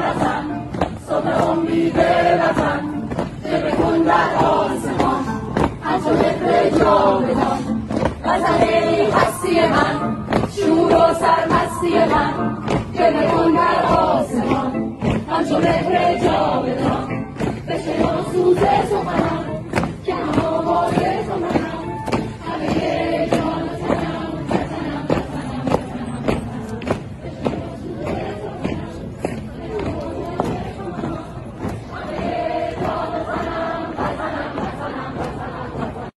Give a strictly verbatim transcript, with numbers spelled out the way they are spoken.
وطن، صبح امید وطن، جلوه کن در آسمان، همچو مهر جاودان. غزل هستی من، شور و سرمستی من، جلوه کن در آسمان، همچو مهر جاودان.